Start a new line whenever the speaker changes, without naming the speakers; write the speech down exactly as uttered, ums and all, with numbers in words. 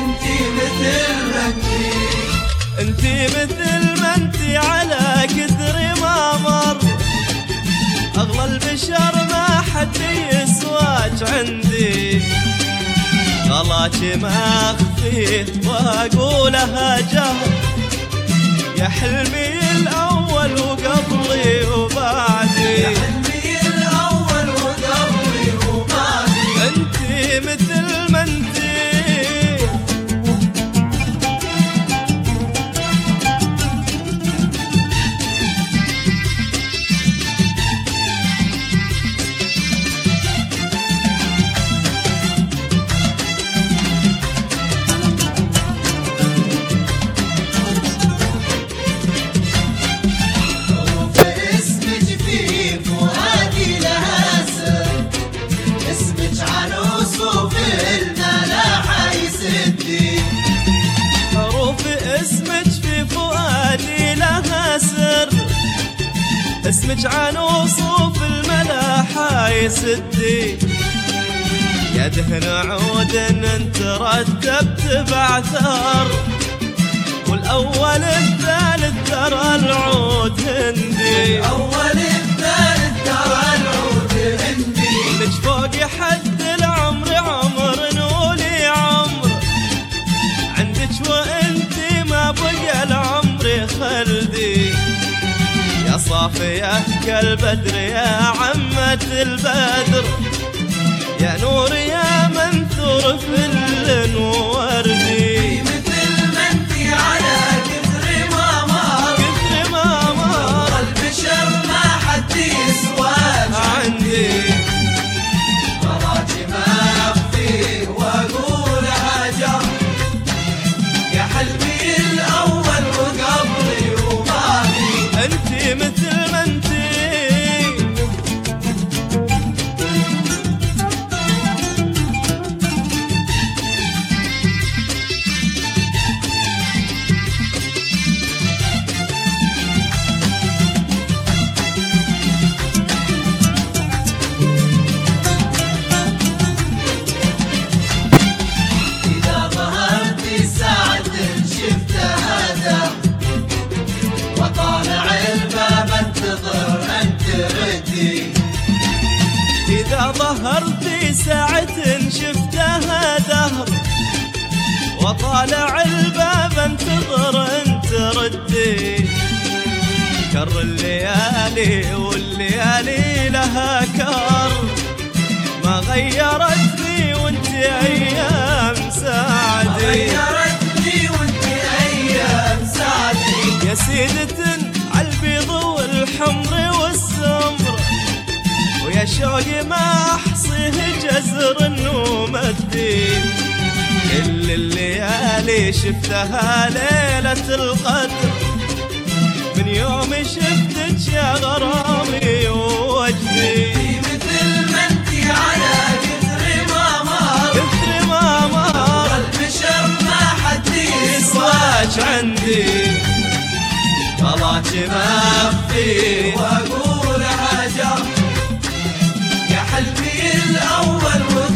انتي مثل ما انتي،
انتي مثل ما انتي على كثر ما مر اغلى البشر ما حد يسواك عندي، غلاك ما اخفيه واقولها جهر، يا حلمي الاول وقبلي وبعدي،
يا حلمي الاول وقبلي وبعدي،
انتي مثل ما انتي. اسمك عن وصوف الملاحة يسدي، يا دهن عود انت رتبت بعثر، والاول الثالث ترى العود هندي،
الاول الثالث ترى العود هندي،
لك فوق حد العمر عمر نولي عمر، عندك وانتي ما بقى العمر خلدي، يا صافية كالبدر يا عمة البدر، يا نور يا منثور في الوردي،
مثل ما انتي على كثر ما مر،
كثر ما مر
البشر ما حد يسواك
عندي،
غلاك ما اخفيه واقولها جر، يا حلمي الاول وقبلي وبعدي،
انتي مثل ما انتي.
إذا ظهرتي ساعة شفت هذا، وطالع الباب انتظر أن تردي،
إذا ظهرتي ساعة شفتها دهر، وطالع الباب انتظر انت ردي، كر الليالي والليالي لها كر، ما غيرتني وانت ايام سعدي،
غيرتني وانت أيام سعدي،
يا سيدة عالبيض والحمر والسمر، ويا شوقي ما احصيه جزر ومدي، كل الليالي شفتها ليلة القدر، من يوم شفتك يا غرامي ووجدي،
مثل ما انتي على كثر ما مر،
كثر ما مر
البشر ما حد
يسواك عندي، غلاك ما اخفيه
واقولها جر، يا حلمي الاول